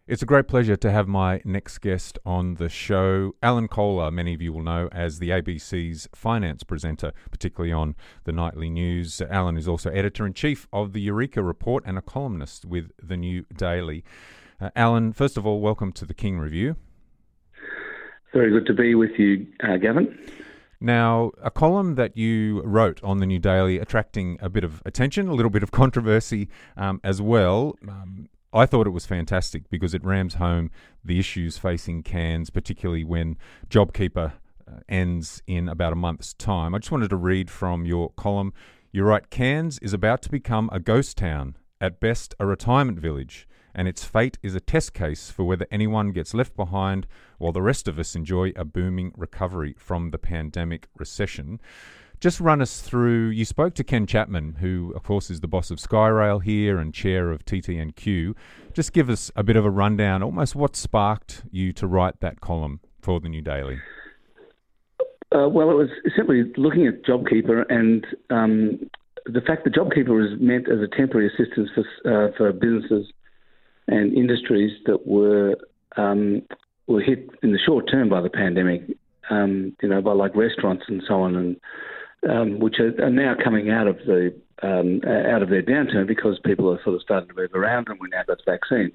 It's a great pleasure to have my next guest on the show. Alan Kohler, many of you will know as the ABC's finance presenter, particularly on the nightly news. Alan is also editor-in-chief of the Eureka Report and a columnist with the New Daily. Alan, first of all, welcome to the King Review. Very good to be with you, Gavin. Now, a column that you wrote on the New Daily attracting a bit of attention, a little bit of controversy as well. I thought it was fantastic because it rams home the issues facing Cairns, particularly when JobKeeper ends in about a month's time. I just wanted to read from your column. You write, Cairns is about to become a ghost town, at best a retirement village, and its fate is a test case for whether anyone gets left behind while the rest of us enjoy a booming recovery from the pandemic recession. Just run us through, you spoke to Ken Chapman, who of course is the boss of Skyrail here and chair of TTNQ. Just give us a bit of a rundown, almost what sparked you to write that column for the New Daily. Well, it was simply looking at JobKeeper and the fact that JobKeeper was meant as a temporary assistance for businesses and industries that were hit in the short term by the pandemic, by like restaurants and so on, and which are now coming out of their downturn because people are sort of starting to move around and we now got vaccines.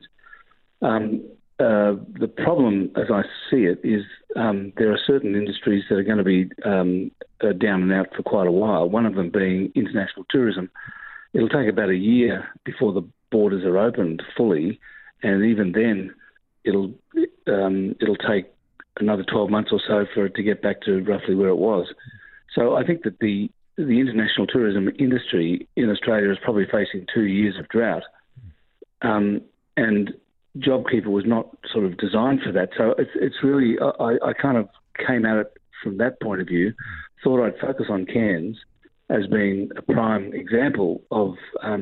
The problem, as I see it, is there are certain industries that are going to be down and out for quite a while, one of them being international tourism. It'll take about a year before the borders are opened fully, and even then it'll take another 12 months or so for it to get back to roughly where it was. So I think that the international tourism industry in Australia is probably facing 2 years of drought, and JobKeeper was not sort of designed for that. So it's really, I kind of came at it from that point of view, thought I'd focus on Cairns as being a prime example of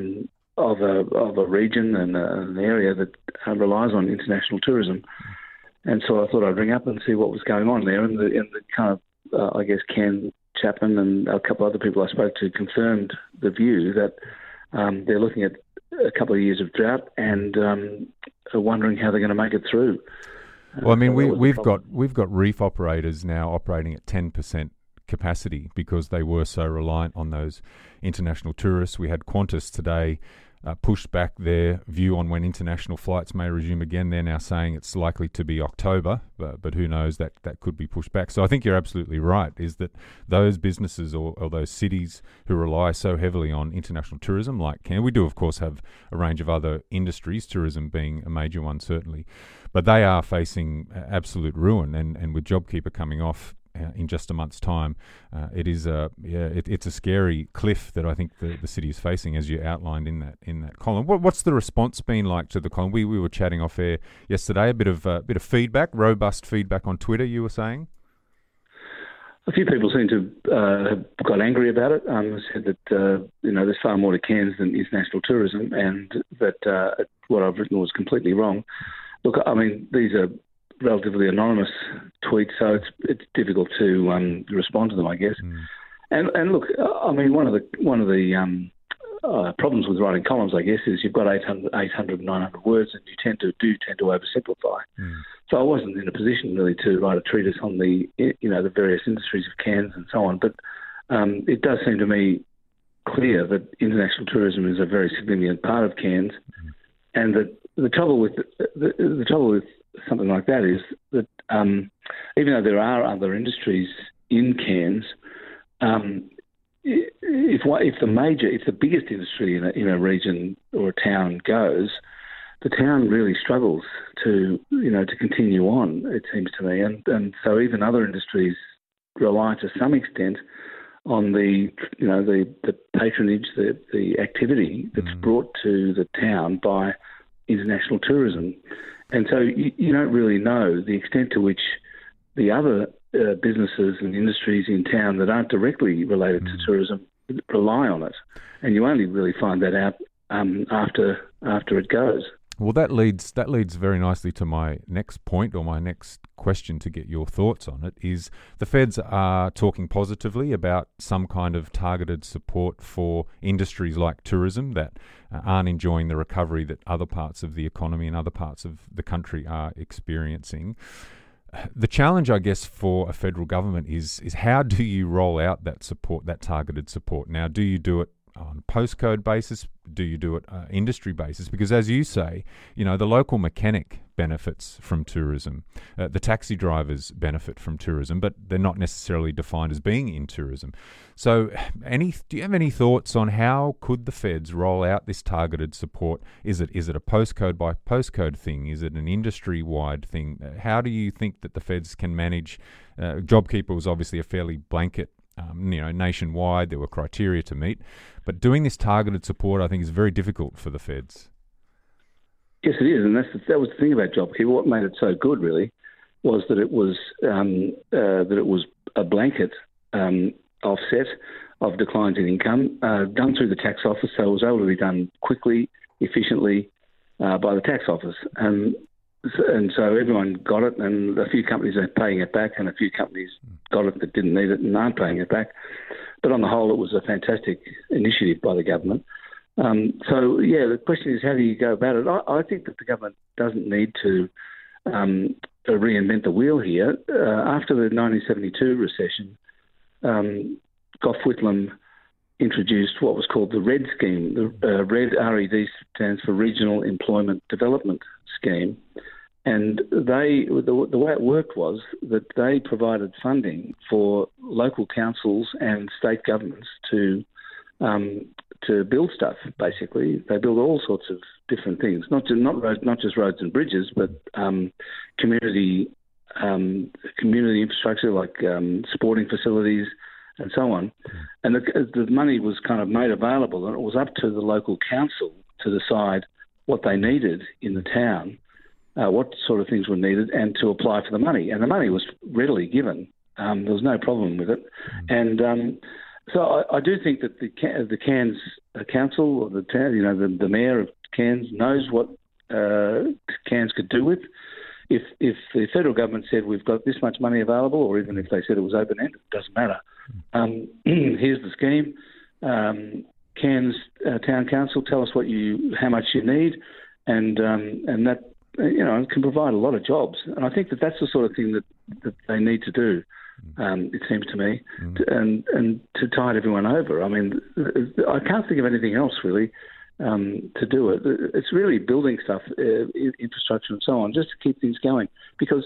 a region and an area that relies on international tourism. And so I thought I'd ring up and see what was going on there. And the kind of, I guess, Ken Chapman and a couple of other people I spoke to confirmed the view that they're looking at a couple of years of drought and are wondering how they're going to make it through. Well, I mean, we've got reef operators now operating at 10% capacity because they were so reliant on those international tourists. We had Qantas today pushed back their view on when international flights may resume again. They're now saying it's likely to be October, but who knows, that could be pushed back. So I think you're absolutely right, is that those businesses or those cities who rely so heavily on international tourism, like Cairns, we do of course have a range of other industries, tourism being a major one certainly, but they are facing absolute ruin, and with JobKeeper coming off in just a month's time, it's a scary cliff that I think the city is facing, as you outlined in that column. What's the response been like to the column? We were chatting off air yesterday, a bit of feedback, robust feedback on Twitter. You were saying a few people seem to have got angry about it. Said that there's far more to Cairns than international tourism, and that what I've written was completely wrong. Look, I mean, these are relatively anonymous tweets, so it's difficult to respond to them, I guess. And look, I mean, one of the problems with writing columns, I guess, is you've got 800, 900 words, and you tend to oversimplify. So I wasn't in a position really to write a treatise on the various industries of Cairns and so on. But it does seem to me clear that international tourism is a very significant part of Cairns, and that the trouble with something like that is that even though there are other industries in Cairns, if the biggest industry in a region or a town goes, the town really struggles to continue on, it seems to me, and so even other industries rely to some extent on the patronage, the activity that's brought to the town by international tourism. And so you don't really know the extent to which the other businesses and industries in town that aren't directly related to tourism rely on it. And you only really find that out after it goes. Well, that leads very nicely to my next point, or my next question to get your thoughts on it, is the feds are talking positively about some kind of targeted support for industries like tourism that aren't enjoying the recovery that other parts of the economy and other parts of the country are experiencing. The challenge, I guess, for a federal government is how do you roll out that support, that targeted support? Now, do you do it on a postcode basis? Do you do it industry basis? Because as you say, the local mechanic benefits from tourism. The taxi drivers benefit from tourism, but they're not necessarily defined as being in tourism. So do you have any thoughts on how could the feds roll out this targeted support? Is it a postcode by postcode thing? Is it an industry-wide thing? How do you think that the feds can manage? JobKeeper was obviously a fairly blanket nationwide. There were criteria to meet, but doing this targeted support, I think, is very difficult for the feds. Yes, it is, and that was the thing about JobKeeper. What made it so good, really, was that it was a blanket offset of declines in income done through the tax office, so it was able to be done quickly, efficiently by the tax office, and so everyone got it, and a few companies are paying it back, and a few companies got it that didn't need it and aren't paying it back. But on the whole, it was a fantastic initiative by the government. The question is, how do you go about it? I think that the government doesn't need to reinvent the wheel here. After the 1972 recession, Gough Whitlam introduced what was called the RED scheme. The RED, R-E-D, stands for Regional Employment Development Scheme. And the way it worked was that they provided funding for local councils and state governments to build stuff. Basically, they build all sorts of different things, not just roads and bridges, but community infrastructure like sporting facilities and so on. And the money was kind of made available, and it was up to the local council to decide what they needed in the town. What sort of things were needed, and to apply for the money. And the money was readily given. There was no problem with it. And so I do think that the Cairns Council, or the town, the mayor of Cairns knows what Cairns could do with. If the federal government said we've got this much money available, or even if they said it was open-ended, it doesn't matter. Here's the scheme. Cairns Town Council, tell us how much you need, and that can provide a lot of jobs. And I think that that's the sort of thing that they need to do. It seems to me, and to tide everyone over. I mean, I can't think of anything else really to do it. It's really building stuff, infrastructure and so on, just to keep things going. Because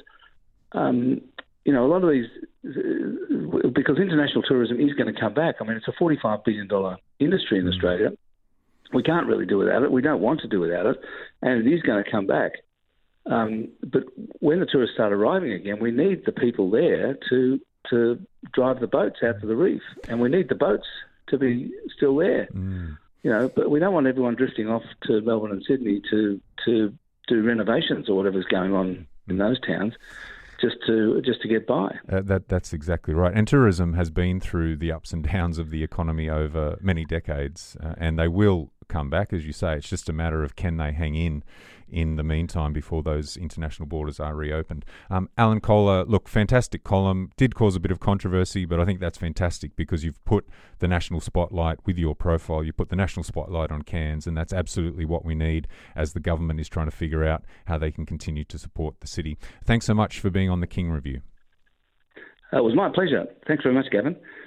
a lot of these, because international tourism is going to come back. I mean, it's a $45 billion industry in Australia. We can't really do without it. We don't want to do without it, and it is going to come back. But when the tourists start arriving again, we need the people there to drive the boats out to the reef, and we need the boats to be still there. But we don't want everyone drifting off to Melbourne and Sydney to do renovations or whatever's going on in those towns, just to get by. That's exactly right. And tourism has been through the ups and downs of the economy over many decades, and they will come back, as you say. It's just a matter of can they hang in the meantime before those international borders are reopened. Alan Kohler, look, fantastic column. Did cause a bit of controversy, but I think that's fantastic because you've put the national spotlight with your profile. You put the national spotlight on Cairns, and that's absolutely what we need as the government is trying to figure out how they can continue to support the city. Thanks so much for being on the King Review. It was my pleasure. Thanks very much, Gavin.